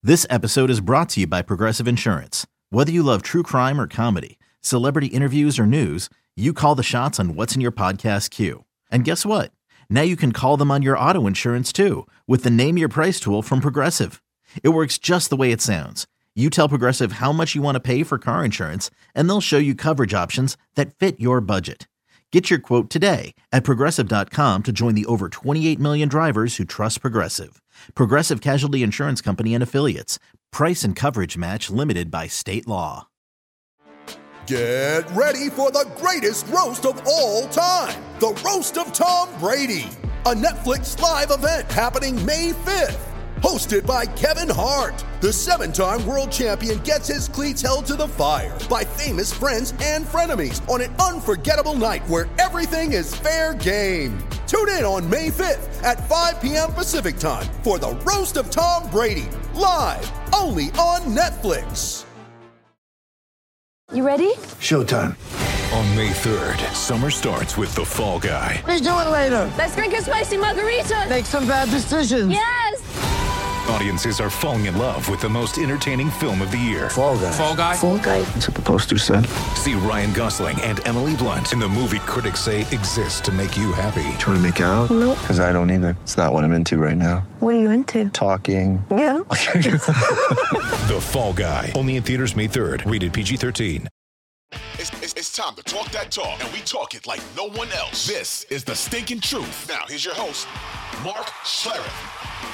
This episode is brought to you by Progressive Insurance. Whether you love true crime or comedy, celebrity interviews or news, you call the shots on what's in your podcast queue. And guess what? Now you can call them on your auto insurance too with the Name Your Price tool from Progressive. It works just the way it sounds. You tell Progressive how much you want to pay for car insurance, and they'll show you coverage options that fit your budget. Get your quote today at Progressive.com to join the over 28 million drivers who trust Progressive. Progressive Casualty Insurance Company and Affiliates. Price and coverage match limited by state law. Get ready for the greatest roast of all time. The Roast of Tom Brady. A Netflix live event happening May 5th. Hosted by Kevin Hart. The 7-time world champion gets his cleats held to the fire by famous friends and frenemies on an unforgettable night where everything is fair game. Tune in on May 5th at 5 p.m. Pacific time for the Roast of Tom Brady. Live only on Netflix. You ready? Showtime. On May 3rd, summer starts with The Fall Guy. Let's do it later. Let's drink a spicy margarita. Make some bad decisions. Yes! Audiences are falling in love with the most entertaining film of the year. Fall Guy. Fall Guy? Fall guy. That's what the poster said. See Ryan Gosling and Emily Blunt in the movie critics say exists to make you happy. Trying to make it out? Nope. Because I don't either. It's not what I'm into right now. What are you into? Talking. Yeah. The Fall Guy. Only in theaters May 3rd. Rated PG-13. It's time to talk that talk, and we talk it like no one else. This is The Stinking Truth. Now, here's your host, Mark Schlereth.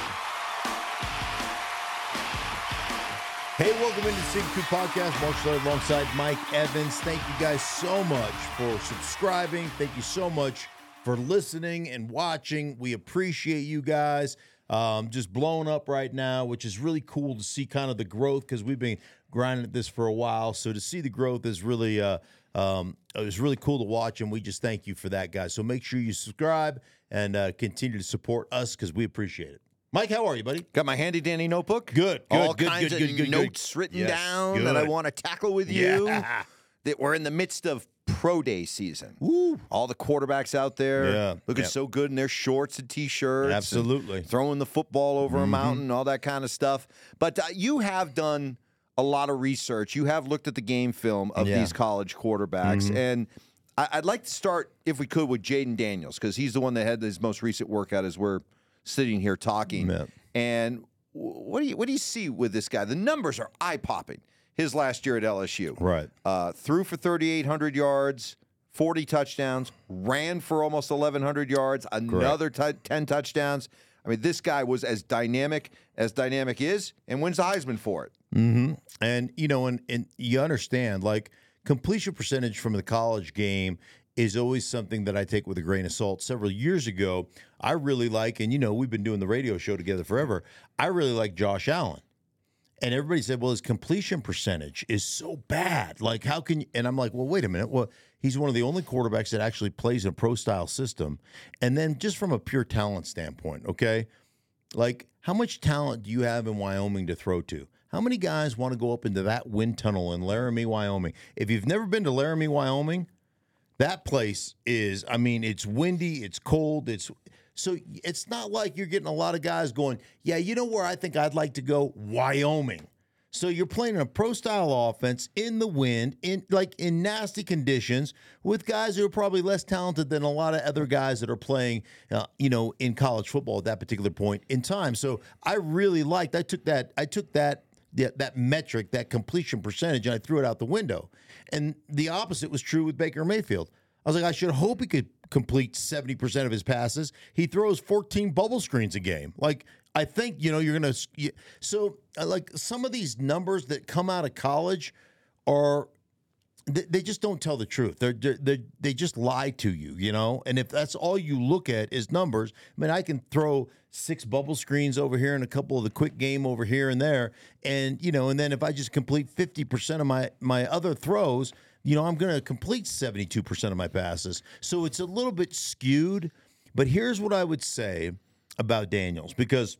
Hey, welcome into the Stinking Truth Podcast. Mark Schlereth alongside Mike Evans. Thank you guys so much for subscribing. Thank you so much for listening and watching. We appreciate you guys. Just blowing up right now, which is really cool to see kind of the growth because we've been grinding at this for a while. So to see the growth is really it was really cool to watch, and we just thank you for that, guys. So make sure you subscribe and continue to support us because we appreciate it. Mike, how are you, buddy? Got my handy dandy notebook. Good. All kinds of notes written down that I want to tackle with you. Yeah. That we're in the midst of pro day season. Woo. All the quarterbacks out there looking so good in their shorts and T-shirts. Absolutely. And throwing the football over a mountain, all that kind of stuff. But you have done a lot of research. You have looked at the game film of these college quarterbacks. And I'd like to start, if we could, with Jayden Daniels because he's the one that had his most recent workout as we're sitting here talking. Yeah. And what do you see with this guy? The numbers are eye-popping. His last year at LSU. Right. Threw for 3,800 yards, 40 touchdowns, ran for almost 1,100 yards, another 10 touchdowns. I mean, this guy was as dynamic is and wins the Heisman for it. Mm-hmm. And, you know, and you understand, like, completion percentage from the college game is always something that I take with a grain of salt. Several years ago, I really like, and, you know, we've been doing the radio show together forever, I really like Josh Allen. And everybody said, well, his completion percentage is so bad. Like, how can you? And I'm like, well, wait a minute. Well, he's one of the only quarterbacks that actually plays in a pro-style system. And then just from a pure talent standpoint, okay, like, how much talent do you have in Wyoming to throw to? How many guys want to go up into that wind tunnel in Laramie, Wyoming? If you've never been to Laramie, Wyoming, that place is, I mean, it's windy, it's cold, so it's not like you're getting a lot of guys going, yeah, you know where I think I'd like to go? Wyoming. So you're playing a pro-style offense in the wind, in nasty conditions with guys who are probably less talented than a lot of other guys that are playing, in college football at that particular point in time. So I really liked. I took that metric, that completion percentage, and I threw it out the window. And the opposite was true with Baker Mayfield. I was like, I should hope he could complete 70% of his passes. He throws 14 bubble screens a game. Like, I think, you're going to – so, like, some of these numbers that come out of college are – they just don't tell the truth. They just lie to you, And if that's all you look at is numbers, I mean, I can throw 6 bubble screens over here and a couple of the quick game over here and there. And, and then if I just complete 50% of my other throws – I'm going to complete 72% of my passes. So it's a little bit skewed. But here's what I would say about Daniels, because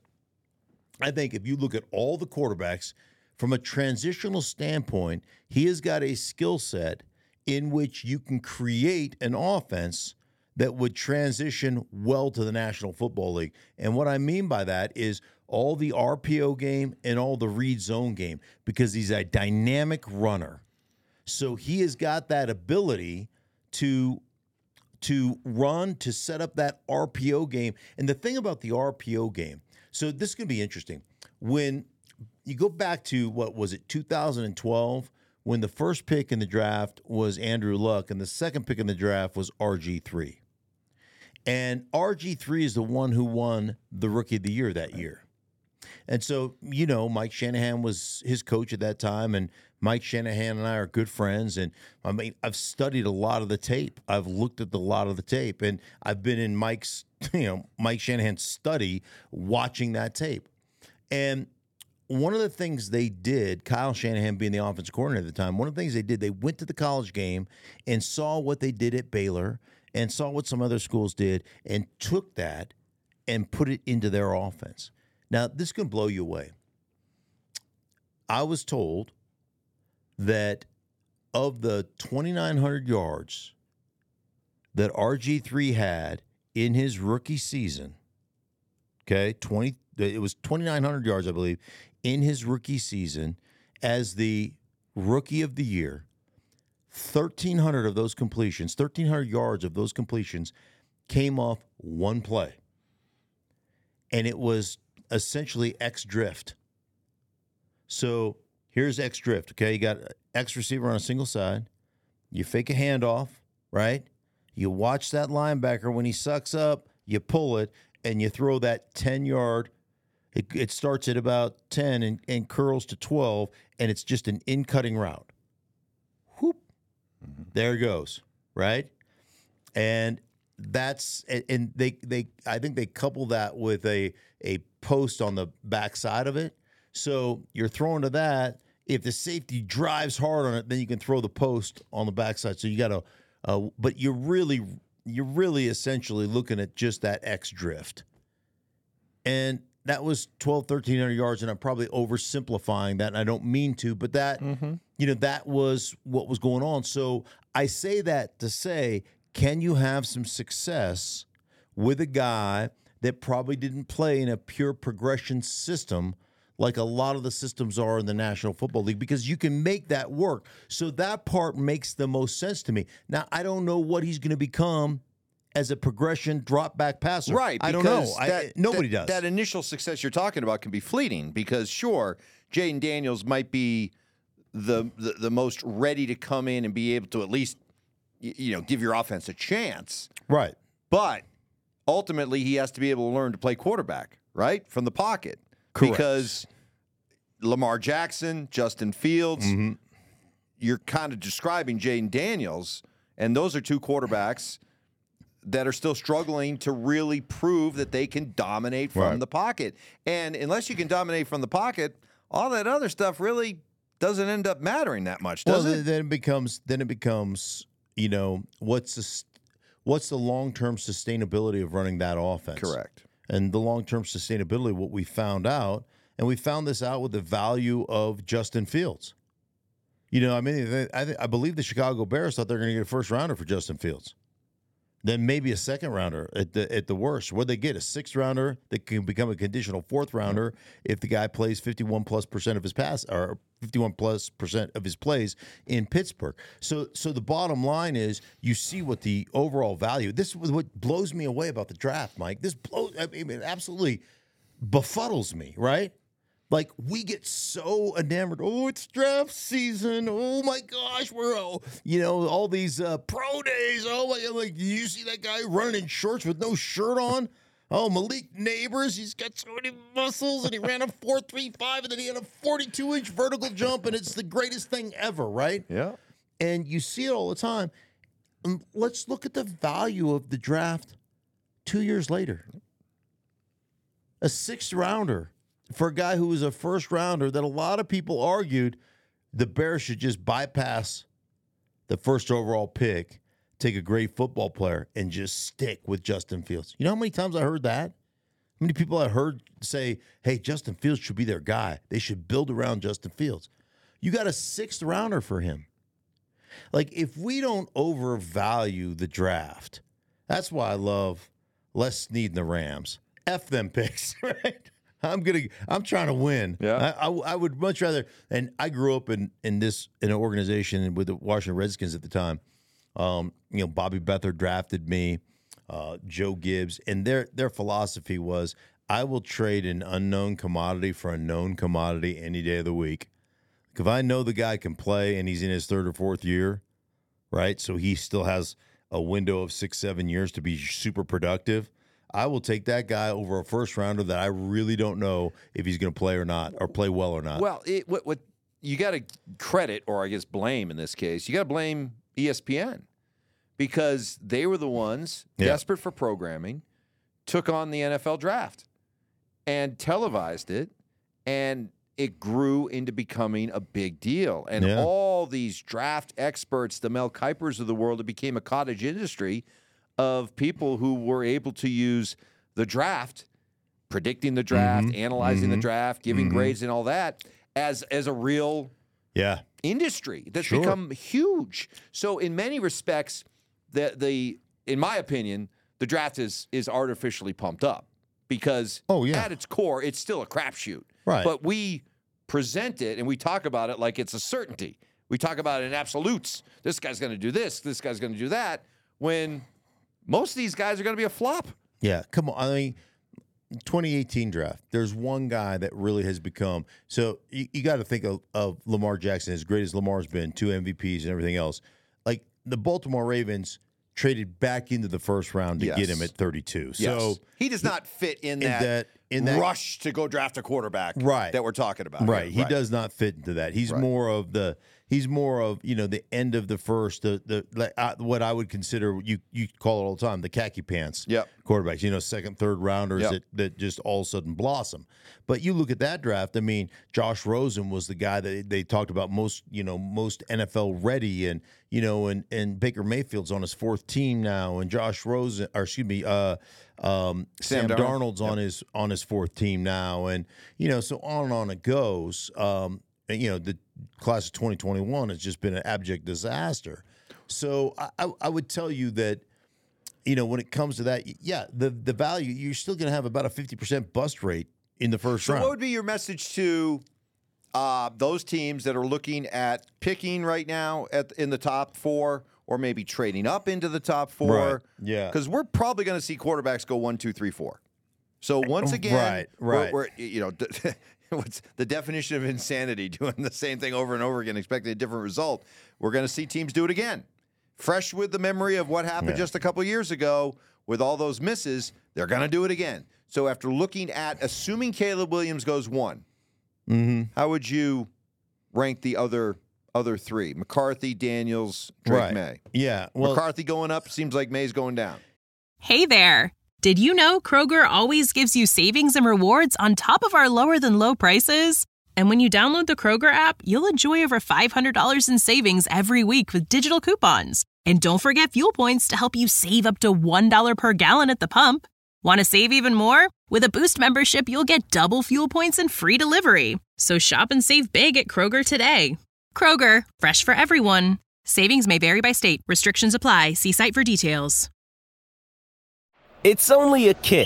I think if you look at all the quarterbacks from a transitional standpoint, he has got a skill set in which you can create an offense that would transition well to the National Football League. And what I mean by that is all the RPO game and all the read zone game because he's a dynamic runner. So he has got that ability to run, to set up that RPO game. And the thing about the RPO game, so this is going to be interesting. When you go back to, 2012, when the first pick in the draft was Andrew Luck and the second pick in the draft was RG3. And RG3 is the one who won the Rookie of the Year that year. And so, Mike Shanahan was his coach at that time, and Mike Shanahan and I are good friends. And I mean, I've studied a lot of the tape. I've looked at a lot of the tape, and I've been in Mike Shanahan's study watching that tape. And one of the things they did, Kyle Shanahan being the offensive coordinator at the time, one of the things they did, they went to the college game and saw what they did at Baylor and saw what some other schools did and took that and put it into their offense. Now, this can blow you away. I was told that of the 2,900 yards that RG3 had in his rookie season, it was 2,900 yards, I believe, in his rookie season as the Rookie of the Year, 1,300 of those completions, 1,300 yards of those completions came off one play. And it was essentially X drift. So here's X drift, okay? You got X receiver on a single side. You fake a handoff, right? You watch that linebacker. When he sucks up, you pull it, and you throw that 10-yard. It starts at about 10 and curls to 12, and it's just an in-cutting route. Whoop. There it goes, right? And I think they couple that with a post on the backside of it. So you're throwing to that. If the safety drives hard on it, then you can throw the post on the backside. So you got to, but you're really essentially looking at just that X drift. And that was 1,300 yards, and I'm probably oversimplifying that, and I don't mean to, but that, that was what was going on. So I say that to say, can you have some success with a guy that probably didn't play in a pure progression system like a lot of the systems are in the National Football League? Because you can make that work. So that part makes the most sense to me. Now, I don't know what he's going to become as a progression drop back passer. Right. I don't know. Nobody does. That initial success you're talking about can be fleeting because, sure, Jayden Daniels might be the most ready to come in and be able to at least, give your offense a chance. Right. But ultimately, he has to be able to learn to play quarterback, right, from the pocket. Correct. Because Lamar Jackson, Justin Fields, you're kind of describing Jayden Daniels, and those are two quarterbacks that are still struggling to really prove that they can dominate from the pocket. And unless you can dominate from the pocket, all that other stuff really doesn't end up mattering that much, does it? Then it becomes, what's the long-term sustainability of running that offense? Correct. And the long-term sustainability, what we found out, and we found this out with the value of Justin Fields. I believe the Chicago Bears thought they were going to get a first-rounder for Justin Fields. Then maybe a second-rounder at the worst. What'd they get? A sixth-rounder that can become a conditional fourth-rounder if the guy plays 51+% of his pass or 51+% of his plays in Pittsburgh. So the bottom line is you see what the overall value. This is what blows me away about the draft, Mike. It absolutely befuddles me, right? Like, we get so enamored. Oh, it's draft season. Oh, my gosh. We're, all these pro days. Oh, my God. Like, you see that guy running in shorts with no shirt on? Oh, Malik Neighbors. He's got so many muscles, and he ran a 4.35, and then he had a 42-inch vertical jump, and it's the greatest thing ever, right? Yeah. And you see it all the time. And let's look at the value of the draft 2 years later. A sixth-rounder. For a guy who was a first-rounder that a lot of people argued the Bears should just bypass the first overall pick, take a great football player, and just stick with Justin Fields. You know how many times I heard that? How many people I heard say, hey, Justin Fields should be their guy. They should build around Justin Fields. You got a sixth-rounder for him. Like, if we don't overvalue the draft, that's why I love Les Snead and the Rams. F them picks, right? I'm trying to win. Yeah. I would much rather. And I grew up in an organization with the Washington Redskins at the time. Bobby Beathard drafted me, Joe Gibbs, and their philosophy was, I will trade an unknown commodity for a known commodity any day of the week. If I know the guy can play and he's in his third or fourth year, right? So he still has a window of 6-7 years to be super productive. I will take that guy over a first rounder that I really don't know if he's going to play or not, or play well or not. Well, what you got to credit, or I guess blame in this case, you got to blame ESPN, because they were the ones desperate for programming, took on the NFL draft and televised it, and it grew into becoming a big deal. And all these draft experts, the Mel Kipers of the world, it became a cottage industry of people who were able to use the draft, predicting the draft, analyzing the draft, giving grades and all that as a real industry that's become huge. So in many respects, in my opinion, the draft is artificially pumped up, because at its core, it's still a crapshoot. Right. But we present it and we talk about it like it's a certainty. We talk about it in absolutes. This guy's going to do this. This guy's going to do that. When most of these guys are going to be a flop. Yeah, come on. I mean, 2018 draft, there's one guy that really has become. So you got to think of Lamar Jackson, as great as Lamar's been, 2 MVPs and everything else. Like, the Baltimore Ravens traded back into the first round to get him at 32. So he does not fit in that rush to go draft a quarterback that we're talking about. Right. He does not fit into that. He's more of the the end of the first, what I would consider, you call it all the time, the khaki pants quarterbacks, second, third rounders that just all of a sudden blossom. But you look at that draft, I mean, Josh Rosen was the guy that they talked about most NFL ready, and Baker Mayfield's on his 4th team now, and Sam Darnold's on his 4th team now, and so on and on it goes. The class of 2021 has just been an abject disaster. So I would tell you that, when it comes to that, the value, you're still going to have about a 50% bust rate in the first round. So what would be your message to those teams that are looking at picking right now in the top 4, or maybe trading up into the top 4? Right. Yeah. Because we're probably going to see quarterbacks go 1, 2, 3, 4. So once again, we're what's the definition of insanity? Doing the same thing over and over again, expecting a different result. We're going to see teams do it again. Fresh with the memory of what happened just a couple years ago with all those misses, they're going to do it again. So after looking at, assuming Caleb Williams goes 1, how would you rank the other 3? McCarthy, Daniels, Drake, May. Yeah. Well, McCarthy going up, seems like May's going down. Hey there. Did you know Kroger always gives you savings and rewards on top of our lower-than-low prices? And when you download the Kroger app, you'll enjoy over $500 in savings every week with digital coupons. And don't forget fuel points to help you save up to $1 per gallon at the pump. Want to save even more? With a Boost membership, you'll get double fuel points and free delivery. So shop and save big at Kroger today. Kroger, fresh for everyone. Savings may vary by state. Restrictions apply. See site for details. It's only a kick,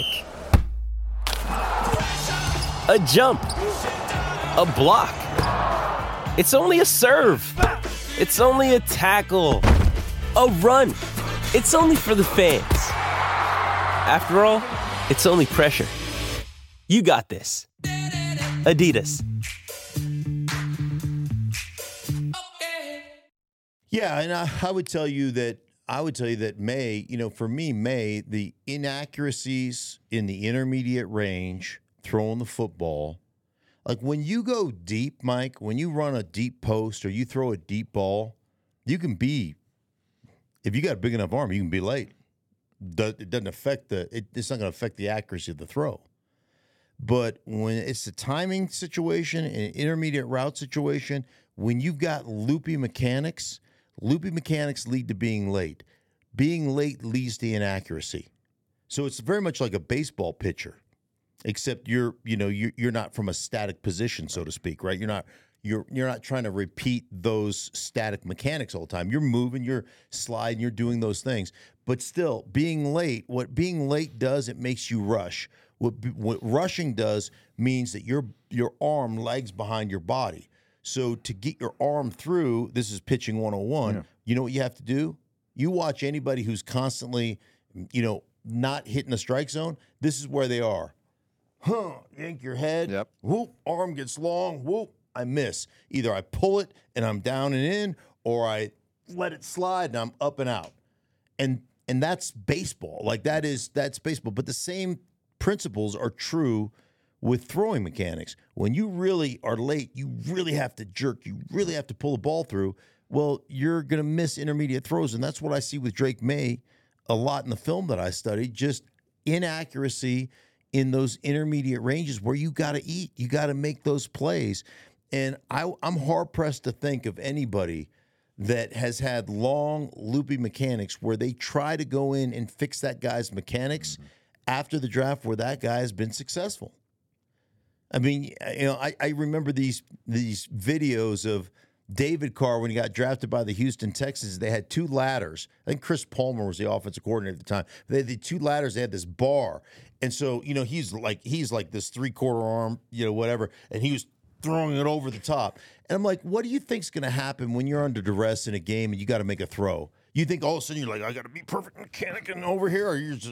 a jump, a block. It's only a serve. It's only a tackle, a run. It's only for the fans. After all, it's only pressure. You got this. Adidas. Yeah, and I would tell you that May, for me, May, the inaccuracies in the intermediate range, throwing the football, like when you go deep, Mike, when you run a deep post or you throw a deep ball, you can be, if you got a big enough arm, you can be late. It doesn't affect it's not going to affect the accuracy of the throw. But when it's a timing situation, an intermediate route situation, when you've got loopy mechanics lead to being late. Being late leads to inaccuracy. So it's very much like a baseball pitcher, except you're not from a static position, so to speak, right? You're not trying to repeat those static mechanics all the time. You're moving, you're sliding, you're doing those things. But still, what being late does, it makes you rush. What rushing does, means that your arm lags behind your body. So to get your arm through, this is pitching 101. You know what you have to do? You watch anybody who's constantly, not hitting the strike zone. This is where they are. Yank your head. Yep. Whoop, arm gets long. Whoop, I miss. Either I pull it and I'm down and in, or I let it slide and I'm up and out. And that's baseball. Like that's baseball. But the same principles are true with throwing mechanics. When you really are late, you really have to jerk. You really have to pull the ball through. Well, you're going to miss intermediate throws. And that's what I see with Drake May a lot in the film that I studied, just inaccuracy in those intermediate ranges where you got to eat. You got to make those plays. And I'm hard-pressed to think of anybody that has had long, loopy mechanics where they try to go in and fix that guy's mechanics after the draft where that guy has been successful. I mean, I remember these videos of David Carr when he got drafted by the Houston Texans. They had two ladders. I think Chris Palmer was the offensive coordinator at the time. They had the two ladders. They had this bar. And so, he's like this 3/4 arm, whatever. And he was throwing it over the top. And I'm like, what do you think's going to happen when you're under duress in a game and you got to make a throw? You think all of a sudden you're like, I got to be perfect mechanic and over here, or you're just,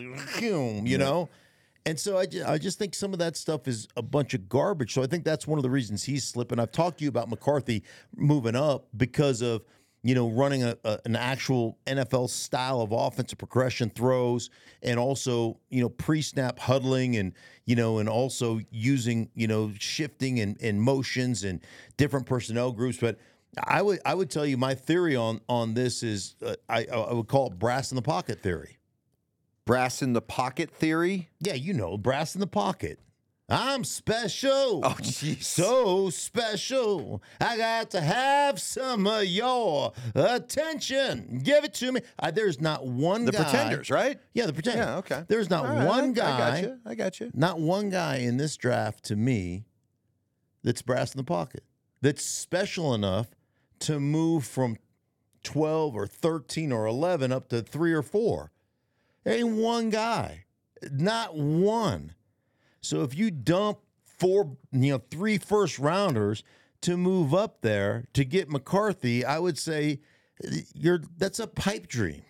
And so I just think some of that stuff is a bunch of garbage. So I think that's one of the reasons he's slipping. I've talked to you about McCarthy moving up because of, running an actual NFL style of offensive progression throws, and also, pre-snap huddling and also using, shifting and motions and different personnel groups. But I would tell you my theory on this is I would call it brass in the pocket theory. Brass in the pocket theory? Yeah, brass in the pocket. I'm special. Oh, jeez. So special. I got to have some of your attention. Give it to me. There's not one guy. The Pretenders, right? Yeah, the Pretenders. Yeah, okay. There's not one guy. I got you. Not one guy in this draft, to me, that's brass in the pocket, that's special enough to move from 12 or 13 or 11 up to 3 or 4. There ain't one guy. Not one. So if you dump 3 first rounders to move up there to get McCarthy, I would say that's a pipe dream.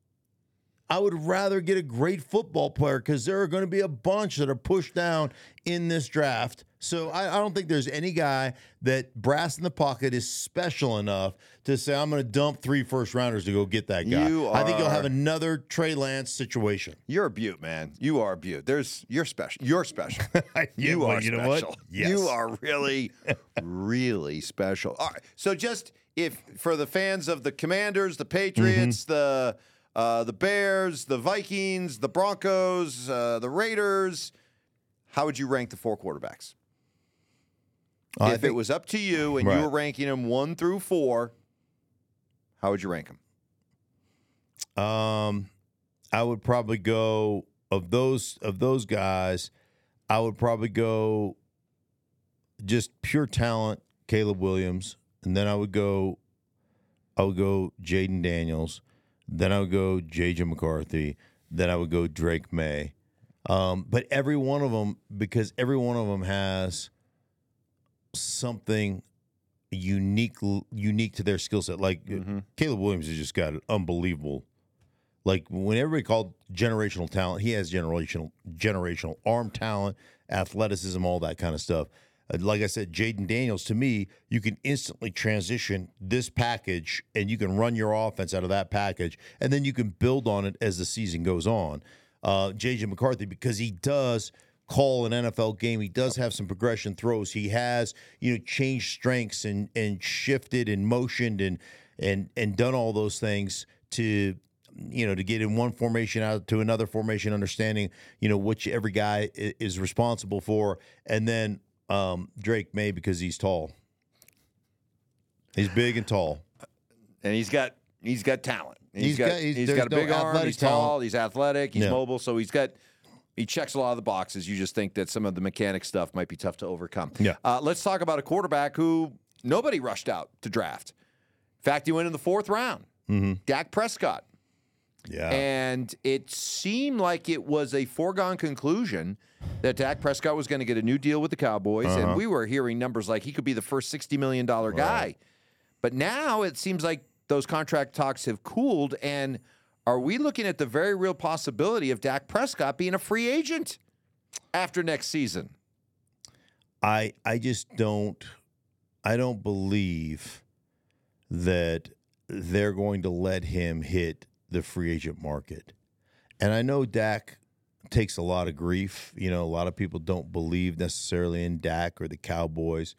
I would rather get a great football player because there are going to be a bunch that are pushed down in this draft. So I don't think there's any guy that brass in the pocket is special enough to say, I'm going to dump 3 first rounders to go get that guy. I think you'll have another Trey Lance situation. You're a beaut, man. You are a beaut. You're special. You're special. You are special. Know what? Yes. You are really, really special. All right. So just for the fans of the Commanders, the Patriots, the Bears, the Vikings, the Broncos, the Raiders, how would you rank the 4 quarterbacks? If it was up to you and you were ranking them 1 through 4, how would you rank them? I would probably go of those guys. I would probably go just pure talent, Caleb Williams, and then I would go Jaden Daniels. Then I would go J.J. McCarthy. Then I would go Drake May. But every one of them, because every one of them has something unique to their skill set. Like Caleb Williams has just got an unbelievable. Like when everybody called generational talent, he has generational arm talent, athleticism, all that kind of stuff. Like I said, Jaden Daniels, to me, you can instantly transition this package and you can run your offense out of that package, and then you can build on it as the season goes on. J.J. McCarthy, because he does call an NFL game, he does have some progression throws. He has, changed strengths and shifted and motioned and done all those things to get in one formation out to another formation, understanding, which every guy is responsible for. And then Drake May, because he's tall. He's big and tall. And he's got talent. He's got a big arm. He's tall. He's athletic. He's mobile. So he checks a lot of the boxes. You just think that some of the mechanic stuff might be tough to overcome. Yeah. Let's talk about a quarterback who nobody rushed out to draft. In fact, he went in the 4th round. Dak Prescott. Yeah. And it seemed like it was a foregone conclusion that Dak Prescott was going to get a new deal with the Cowboys, and we were hearing numbers like he could be the first $60 million guy. Right. But now it seems like those contract talks have cooled, and are we looking at the very real possibility of Dak Prescott being a free agent after next season? I just don't believe that they're going to let him hit the free agent market. And I know Dak takes a lot of grief. A lot of people don't believe necessarily in Dak or the Cowboys.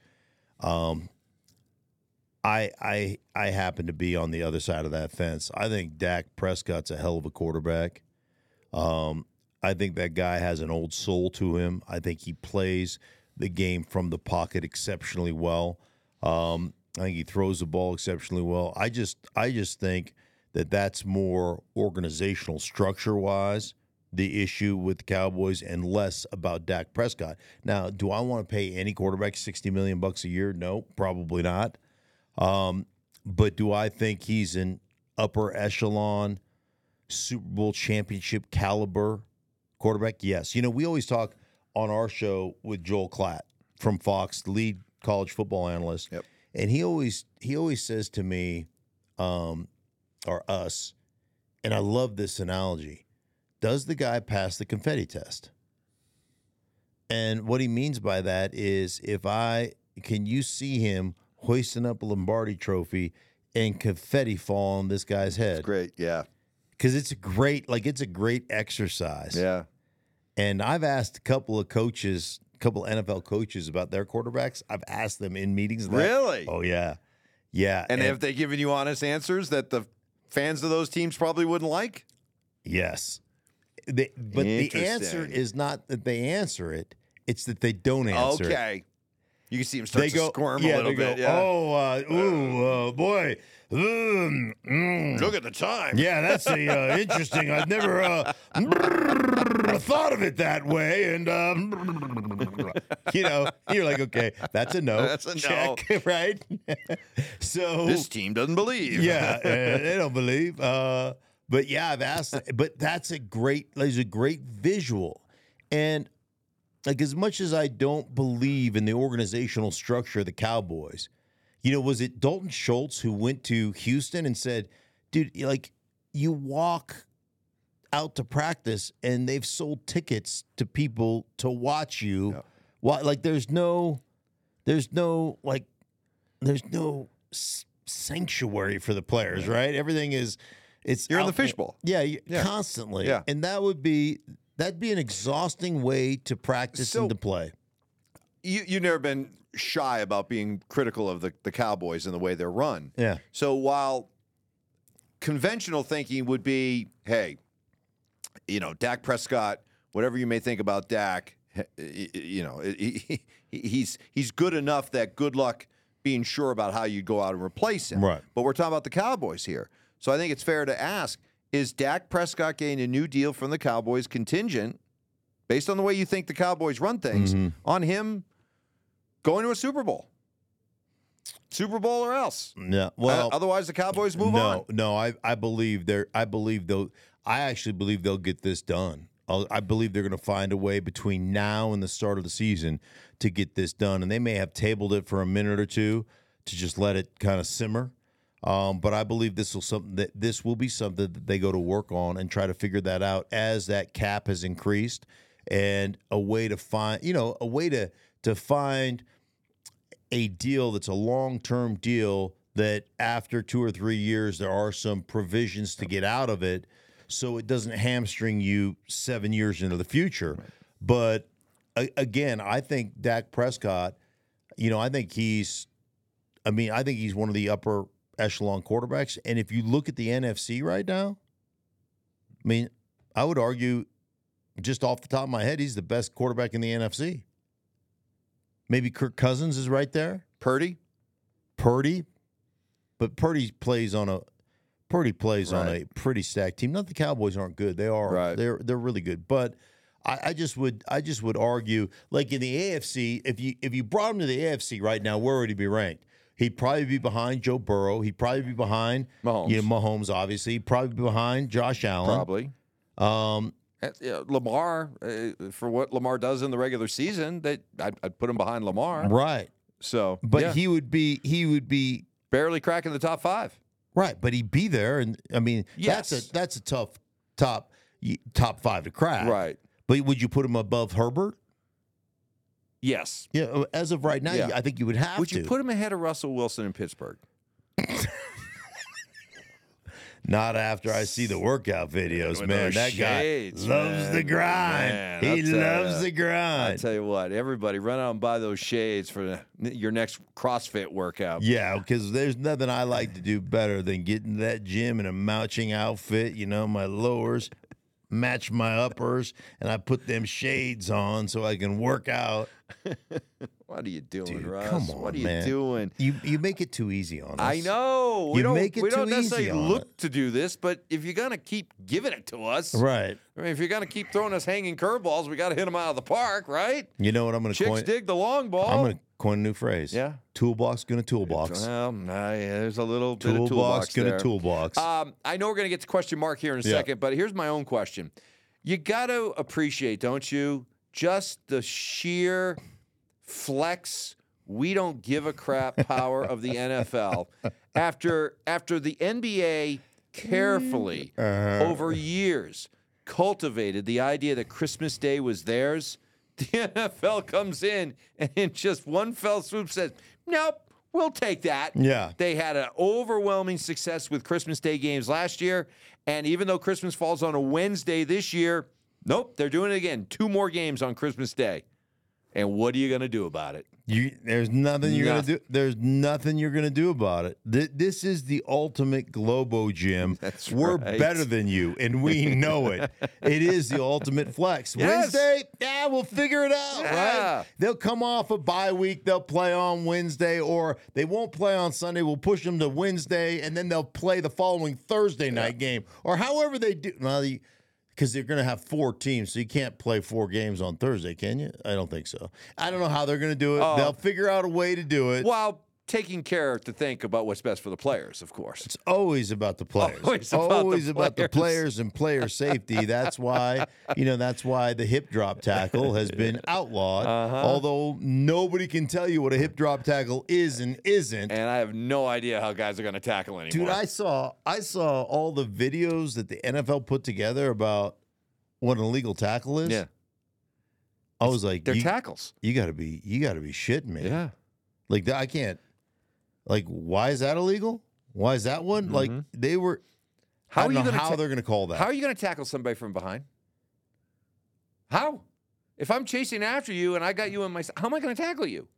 I happen to be on the other side of that fence. I think Dak Prescott's a hell of a quarterback. I think that guy has an old soul to him. I think he plays the game from the pocket exceptionally well. I think he throws the ball exceptionally well. I just think that that's more organizational structure-wise, the issue with the Cowboys, and less about Dak Prescott. Now, do I want to pay any quarterback $60 million a year? No, probably not. But do I think he's an upper echelon Super Bowl championship caliber quarterback? Yes. We always talk on our show with Joel Klatt from Fox, the lead college football analyst. Yep. And he always says to me, or us, and I love this analogy, does the guy pass the confetti test? And what he means by that is can you see him hoisting up a Lombardi trophy and confetti fall on this guy's head? That's great, yeah. Because it's a great exercise. Yeah. And I've asked a couple NFL coaches about their quarterbacks. I've asked them in meetings. Really? Oh, yeah. Yeah. And have they given you honest answers that the fans of those teams probably wouldn't like? Yes. But the answer is not that they answer it. It's that they don't answer it. Okay. You can see them start to squirm a little bit. Yeah. Boy. Look at the time. Yeah, that's interesting. I've never thought of it that way. And, you're like, okay, that's a no. That's a check, no. Right? So this team doesn't believe. Yeah, they don't believe. But, yeah, I've asked. But that's a great visual. And, like, as much as I don't believe in the organizational structure of the Cowboys, was it Dalton Schultz who went to Houston and said, dude, you walk out to practice and they've sold tickets to people to watch you. Yeah. Like, there's no sanctuary for the players, right? Everything is, you're in the fishbowl. Yeah, constantly. Yeah. And that'd be an exhausting way to practice and to play. You've never been shy about being critical of the Cowboys and the way they're run. Yeah. So while conventional thinking would be, hey, Dak Prescott, whatever you may think about Dak, he's good enough that good luck being sure about how you go out and replace him. Right. But we're talking about the Cowboys here. So I think it's fair to ask, is Dak Prescott getting a new deal from the Cowboys contingent, based on the way you think the Cowboys run things, on him going to a Super Bowl? Super Bowl or else. Yeah. Well, otherwise the Cowboys move on. No, I actually believe they'll get this done. I believe they're going to find a way between now and the start of the season to get this done, and they may have tabled it for a minute or two to just let it kind of simmer. But I believe this will be something that they go to work on and try to figure that out as that cap has increased, and a way to find, to find a deal that's a long-term deal that after 2 or 3 years there are some provisions to get out of it, so it doesn't hamstring you 7 years into the future. Right. But again, I think Dak Prescott, I think he's one of the upper echelon quarterbacks. And if you look at the NFC right now, I would argue, just off the top of my head, he's the best quarterback in the NFC. Maybe Kirk Cousins is right there. Purdy, but Purdy plays on a pretty stacked team. Not the Cowboys aren't good; they are. Right. They're really good. But I just would argue, like in the AFC, if you brought him to the AFC right now, where would he be ranked? He'd probably be behind Joe Burrow. He'd probably be behind Mahomes. Mahomes, obviously. He'd probably be behind Josh Allen. Probably. Lamar, for what Lamar does in the regular season, I'd put him behind Lamar. Right. So, but he would be barely cracking the top 5. Right, but he'd be there, and I mean, yes. that's a tough top 5 to crack. Right. But would you put him above Herbert? Yes. Yeah, as of right now, I think you would have to. Would you put him ahead of Russell Wilson in Pittsburgh? Not after I see the workout videos, man. That shades, guy loves the grind. Man, he loves the grind. I tell you what, everybody run out and buy those shades for your next CrossFit workout. Yeah, because there's nothing I like to do better than getting to that gym in a matching outfit. You know, my lowers match my uppers, and I put them shades on so I can work out. What are you doing, Dude, Russ? come on, what are you man. doing? You make it too easy on us. I know. You make it we too don't necessarily easy on look it. to do this, but if you're going to keep giving it to us. Right. I mean, if you're going to keep throwing us hanging curveballs, we got to hit them out of the park, right? You know what I'm going to coin? Chicks dig the long ball. I'm going to coin a new phrase. Yeah. Toolbox going to toolbox. Well, there's a little bit of toolbox going there. to toolbox. I know we're going to get to question mark here in a second, but here's my own question. You got to appreciate, don't you, just the sheer flex, we don't give a crap power of the NFL. After the NBA carefully over years cultivated the idea that Christmas Day was theirs, the NFL comes in and in just one fell swoop says, nope, we'll take that. Yeah. They had an overwhelming success with Christmas Day games last year, and even though Christmas falls on a Wednesday this year, nope, they're doing it again. 2 more games on Christmas Day. And what are you going to do about it? There's nothing you're going to do. There's nothing you're going to do about it. This is the ultimate Globo Gym. That's We're right. better than you, and we know it. It is the ultimate flex. Yes. Wednesday, we'll figure it out, Yeah. right? They'll come off a bye week. They'll play on Wednesday, or they won't play on Sunday. We'll push them to Wednesday, and then they'll play the following Thursday night game, or however they do. Because they're going to have 4 teams, so you can't play 4 games on Thursday, can you? I don't think so. I don't know how they're going to do it. They'll figure out a way to do it. While taking care to think about what's best for the players, of course. It's always about the players. Always about the players and player safety. That's why, the hip drop tackle has been outlawed. Although nobody can tell you what a hip drop tackle is and isn't. And I have no idea how guys are going to tackle anymore. Dude, I saw all the videos that the NFL put together about what an illegal tackle is. Yeah. I was like, they're tackles. You gotta be shitting me. Yeah. Like that, I can't. Like, why is that illegal? Why is that one? Like they were. I don't know how they're going to call that. How are you going to tackle somebody from behind? How? If I'm chasing after you and I got you in my, how am I going to tackle you?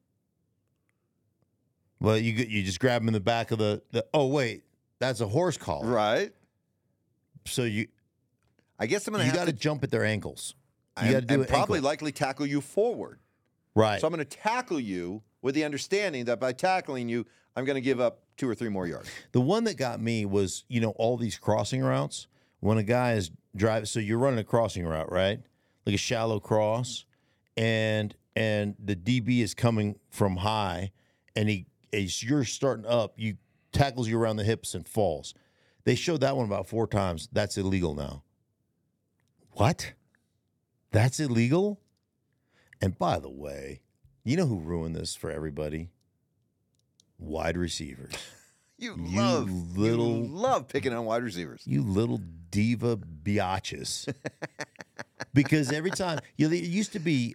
Well, you just grab him in the back of the. Oh wait, that's a horse collar, right? So I guess I'm going to. You got to jump at their ankles. You got to do it. Probably likely tackle you forward. Right. So I'm going to tackle you with the understanding that by tackling you, I'm going to give up 2 or 3 more yards. The one that got me was, all these crossing routes. When a guy is driving, so you're running a crossing route, right? Like a shallow cross, and the DB is coming from high, and as you're starting up, you tackles you around the hips and falls. They showed that one about 4 times. That's illegal now. What? That's illegal? And by the way, you know who ruined this for everybody? Wide receivers. You love picking on wide receivers. You little diva biatches. Because every time there used to be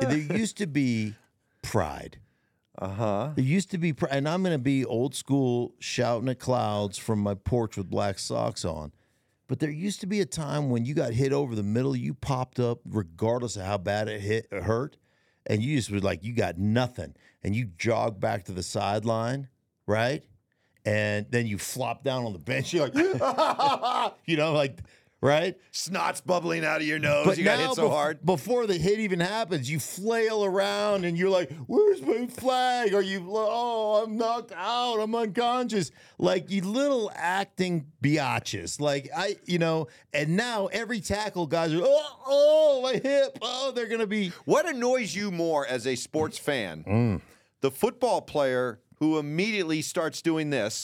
pride. There used to be pride, and I'm going to be old school, shouting at clouds from my porch with black socks on. But there used to be a time when you got hit over the middle, you popped up regardless of how bad it hurt, and you just was like, you got nothing. And you jog back to the sideline, right? And then you flop down on the bench. You're like, right? Snot's bubbling out of your nose. But you got hit so hard. Before the hit even happens, you flail around and you're like, where's my flag? Or I'm knocked out. I'm unconscious. Like, you little acting biatches. Like, and now every tackle guys are, my hip. Oh, they're going to be. What annoys you more as a sports fan? The football player who immediately starts doing this,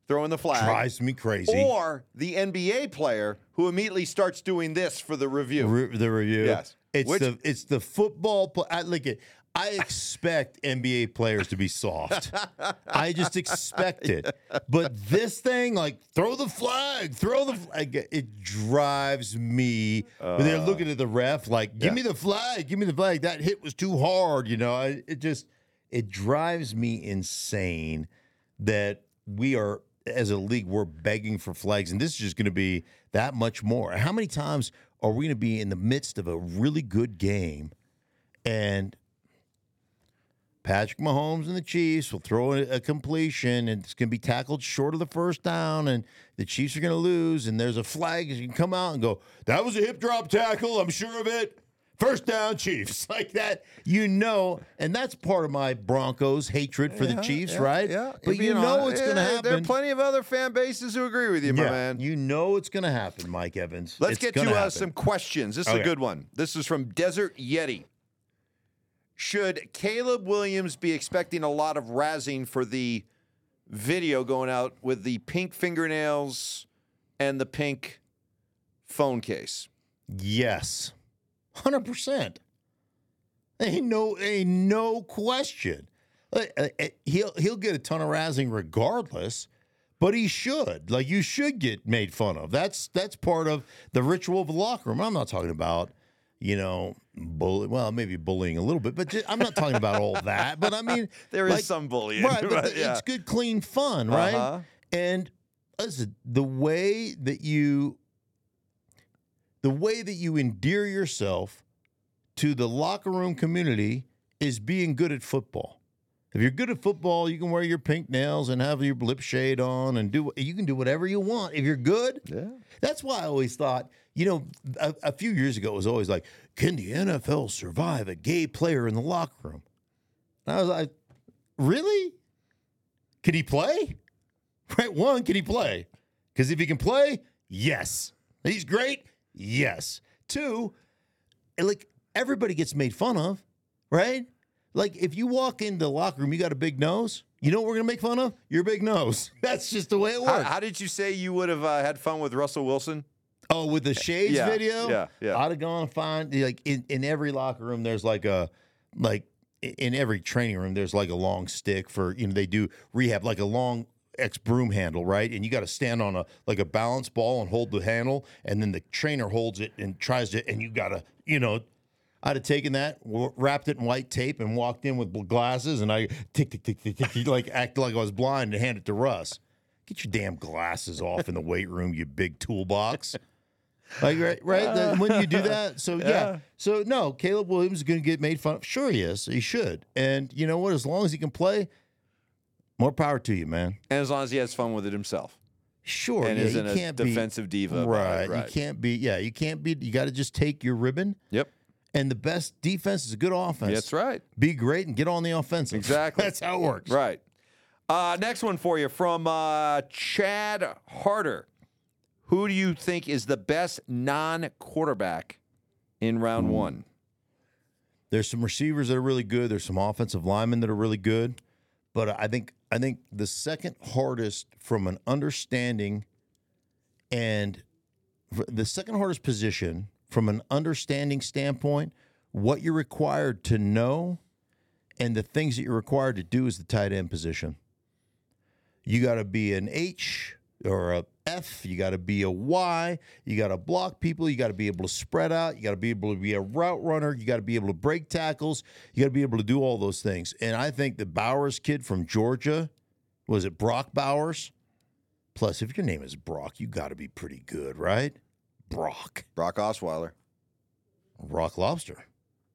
throwing the flag. Drives me crazy. Or the NBA player who immediately starts doing this for the review. The review. Yes. It's the football. I expect NBA players to be soft. I just expect it. But this thing, like, throw the flag. It drives me. When they're looking at the ref, like, give me the flag. That hit was too hard. It drives me insane that we are, as a league, we're begging for flags. And this is just going to be that much more. How many times are we going to be in the midst of a really good game and Patrick Mahomes and the Chiefs will throw a completion, and it's going to be tackled short of the first down, and the Chiefs are going to lose, and there's a flag. You can come out and go, that was a hip drop tackle, I'm sure of it. First down, Chiefs. Like that, and that's part of my Broncos hatred for the Chiefs, right? Yeah. But it's going to happen. There are plenty of other fan bases who agree with you, my man. It's going to happen, Mike Evans. Let's get to some questions. This is a good one. This is from Desert Yeti. Should Caleb Williams be expecting a lot of razzing for the video going out with the pink fingernails and the pink phone case? Yes. 100%. Ain't no question. He'll get a ton of razzing regardless, but he should. Like, you should get made fun of. That's part of the ritual of the locker room. I'm not talking about, maybe bullying a little bit, but I'm not talking about all that. But I mean, there is some bullying, right? But it's good, clean fun, right? Uh-huh. And listen, the way that you endear yourself to the locker room community is being good at football. If you're good at football, you can wear your pink nails and have your lip shade on and you can do whatever you want. If you're good, that's why I always thought, a few years ago, it was always like, can the NFL survive a gay player in the locker room? And I was like, really? Can he play? Right, one, can he play? Because if he can play, yes. He's great, yes. Two, like, everybody gets made fun of, right? Like, if you walk into the locker room, you got a big nose. You know what we're going to make fun of? Your big nose. That's just the way it works. How did you say you would have had fun with Russell Wilson? Oh, with the shades video? Yeah. I'd have gone and find, like, in every locker room, there's in every training room, there's like a long stick for, they do rehab, like a long broom handle, right? And you got to stand on a balance ball and hold the handle, and then the trainer holds it and tries to, and you got to, I'd have taken that, wrapped it in white tape, and walked in with glasses, and I tick, tick, tick, tick, tick, like act like I was blind and hand it to Russ. Get your damn glasses off in the weight room, you big toolbox. Like, right? When you do that, so no, Caleb Williams is going to get made fun of. Sure, he is. He should. And you know what? As long as he can play, more power to you, man. And as long as he has fun with it himself. Sure, and isn't a defensive diva. Right. You can't be. Yeah, you can't be. You got to just take your ribbon. Yep. And the best defense is a good offense. That's right. Be great and get on the offensive. Exactly. That's how it works. Right. Next one for you from Chad Harder. Who do you think is the best non-quarterback in round one? There's some receivers that are really good. There's some offensive linemen that are really good. But I think the second hardest from an understanding and the second hardest position from an understanding standpoint, what you're required to know and the things that you're required to do is the tight end position. You got to be an H or a F. You got to be a Y. You got to block people. You got to be able to spread out. You got to be able to be a route runner. You got to be able to break tackles. You got to be able to do all those things. And I think the Bowers kid from Georgia, was it Brock Bowers? Plus, if your name is Brock, you got to be pretty good, right? Brock Osweiler. Brock Lobster.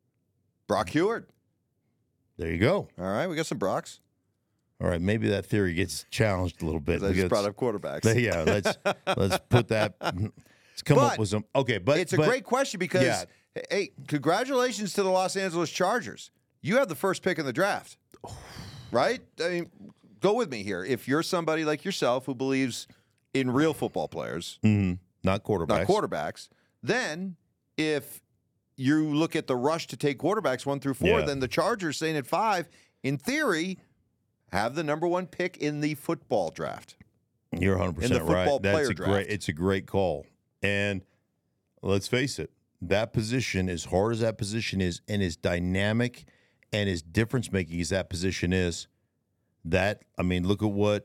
Brock Heward. There you go. All right, we got some Brocks. All right, maybe that theory gets challenged a little bit. I just brought up quarterbacks. Yeah, let's put that. Let's come up with some. Okay, but it's a great question because hey, congratulations to the Los Angeles Chargers. You have the first pick in the draft, right? I mean, go with me here. If you're somebody like yourself who believes in real football players, not quarterbacks, then if you look at the rush to take quarterbacks 1 through 4, then the Chargers saying at 5, in theory, have the number 1 pick in the football draft. You're 100% in the football right. player draft. It's a great call. And let's face it, that position, as hard as that position is, and as dynamic and as difference-making as that position is, look at what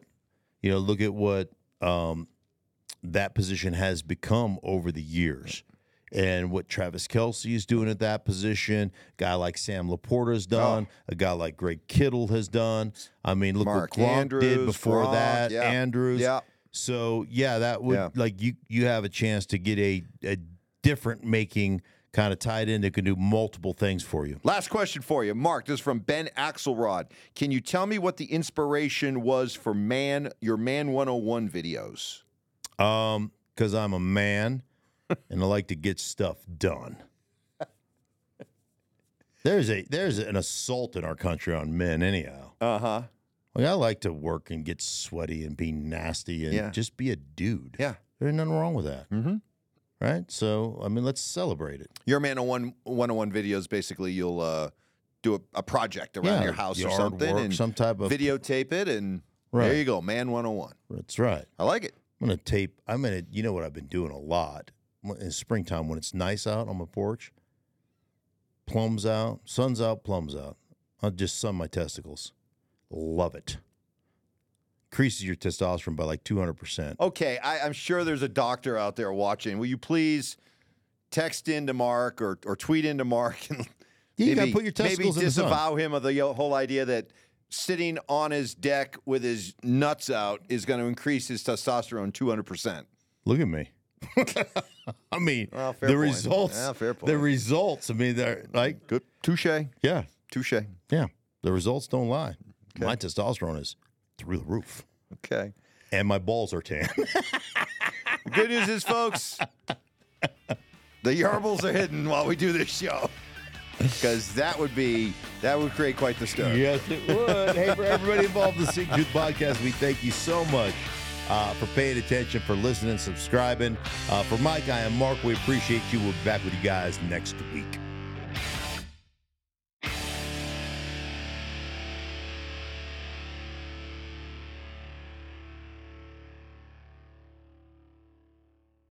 that position has become over the years. And what Travis Kelce is doing at that position, a guy like Sam Laporta has done, a guy like Greg Kittle has done. I mean, look Mark what Gronk Andrews, did before Gronk, that, yeah. Andrews. Yeah. So, that would, you have a chance to get a different-making kind of tight end that can do multiple things for you. Last question for you. Mark, this is from Ben Axelrod. Can you tell me what the inspiration was for your Man 101 videos? Because I'm a man. And I like to get stuff done. There's an assault in our country on men anyhow. Uh-huh. Like, I like to work and get sweaty and be nasty and just be a dude. Yeah. There's nothing wrong with that. Mm-hmm. Right? So, let's celebrate it. Your Man 101 videos, basically, you'll do a project around your house or something. Work, and some type of videotape it, and there you go, Man 101. That's right. I like it. You know what I've been doing a lot? In springtime, when it's nice out on my porch, plums out, sun's out, plums out. I'll just sun my testicles. Love it. Increases your testosterone by like 200%. Okay, I'm sure there's a doctor out there watching. Will you please text into Mark or tweet into Mark and you gotta put your testicles maybe in the sun. disavow him of the whole idea that sitting on his deck with his nuts out is going to increase his testosterone 200%. Look at me. Fair point. Results. Yeah, fair point. The results. They're like good. Touche. Yeah. Touche. Yeah. The results don't lie. Okay. My testosterone is through the roof. Okay. And my balls are tan. Good news is, folks, the yarbles are hidden while we do this show. Because that would create quite the stir. Yes, it would. Hey, for everybody involved in the Stink Truth Podcast, we thank you so much for paying attention, for listening, subscribing. For Mike, I am Mark. We appreciate you. We'll be back with you guys next week.